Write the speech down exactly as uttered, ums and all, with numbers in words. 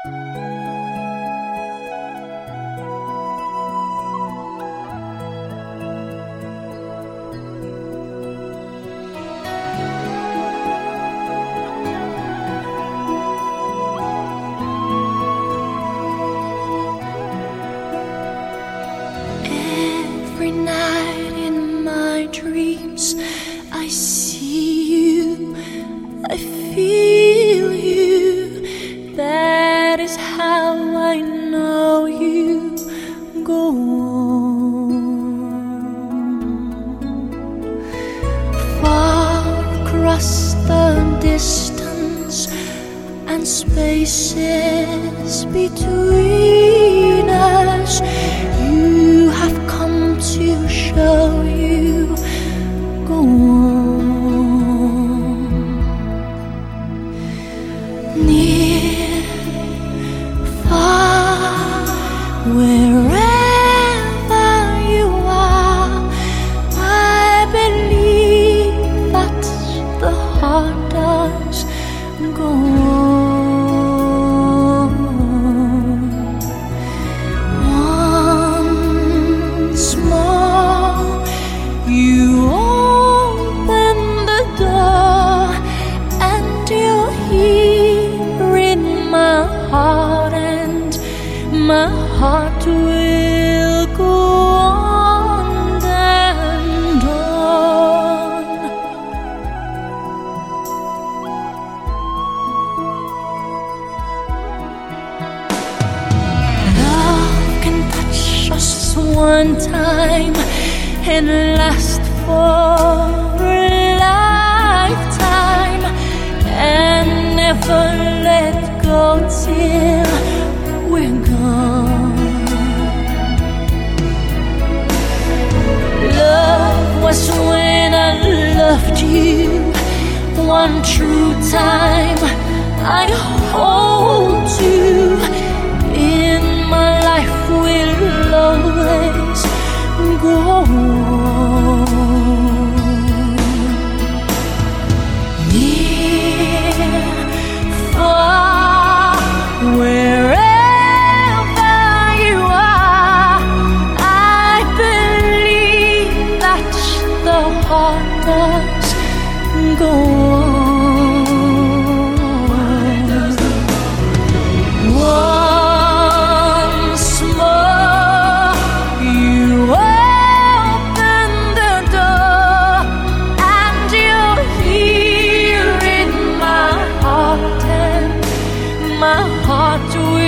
Every night in my dreams I see you, I feel you. That is how I know you. Go on. Far across the distance and spaces between us, you have come to show you. Go on. Near, far, wherever you are, I believe that the heart does. Go on. Once more, you open the door, and you're here in my heart, and my heart will go on and on. Love can touch us one time and last for a lifetime, and never let go till we're gone. Love was when I loved you one true time. I hold you in my life, will always go on. Near, far, wherever you are, I believe that the heart does go on. Once more, you open the door, and you're here in my heart, and my heart will